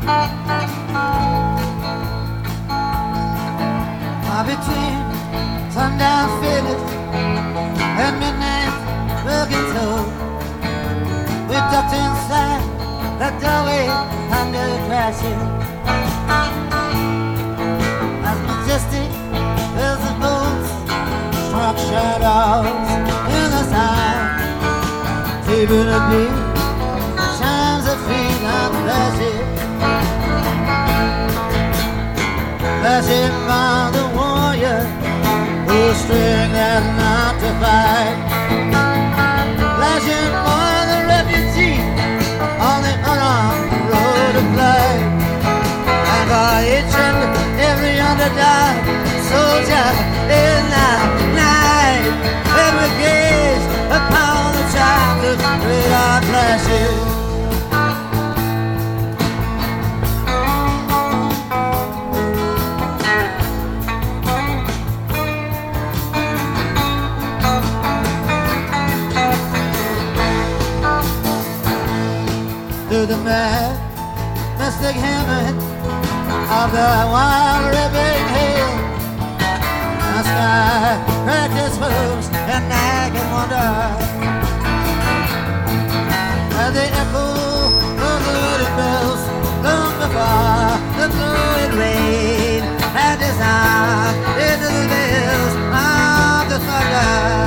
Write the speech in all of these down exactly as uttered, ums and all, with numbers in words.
Between sundown figures and midnight looking toad, we ducked inside the doorway under crashing. As majestic as the boats struck shadows in the sun, keeping a beat, chimes of feet and flashing, flashing by the warrior who string that not to fight, flashing for the refugee on the unarmed road of life, and for each and every underdog soldier in the night, when we gaze upon the child of radar flashes. The mad, mystic hammering of the wild ripping hail, the sky cracked its hooves and I can wonder at the echo of the loaded bells long before the blowing rain had dissolved into the veils of the thunder,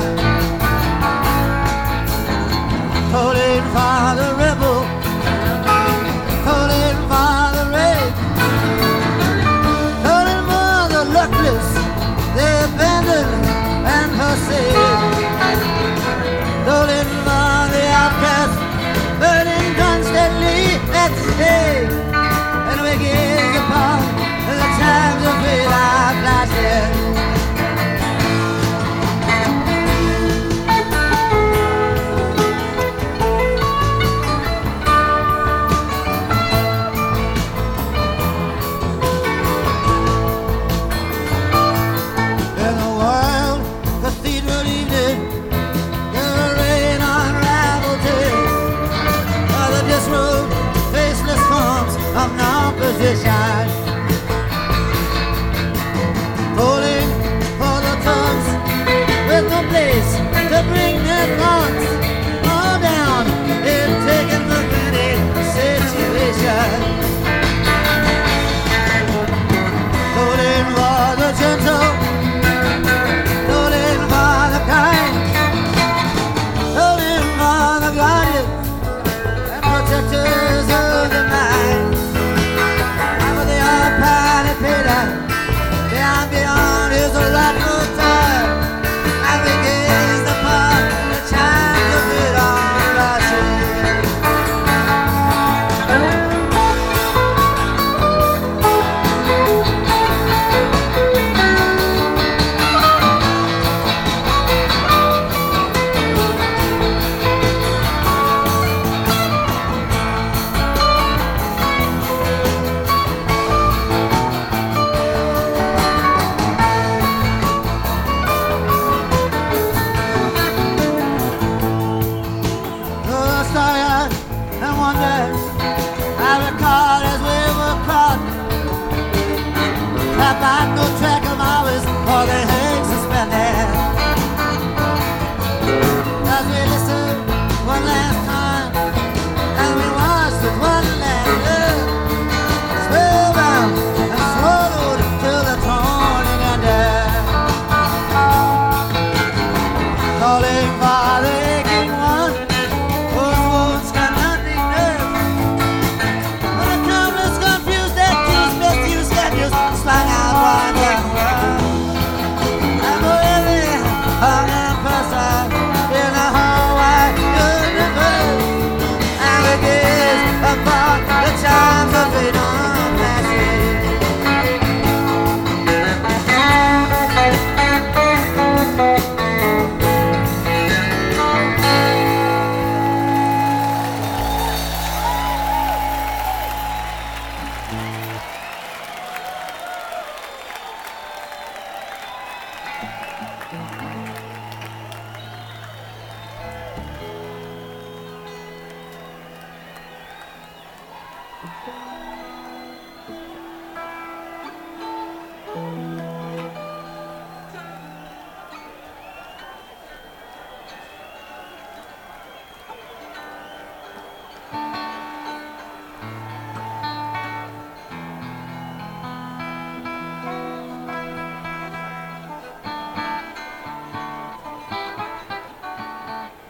calling for the rebel, calling for the rain, calling for the luckless, the abandoned and forsaken, calling for the outcast, burning constantly at stake, and we gaze upon the times of without flashing. Of no position, calling for the tugs with no place to bring their thoughts all down in taking the many situation, calling for the gentle, calling for the kind, calling for the guardians and protectors of the mind. Beyond, beyond is a rightful time, and we gaze upon the chimes of it all flashing. Find no track of hours or they hang suspended. As we listen one last time, and we watch with one last look, spellbound and swallowed till the morning ended. Calling for the aching one, whose wounds cannot be nursed. But the countless confused that keys misused schedules slung out. Times of it on flashing.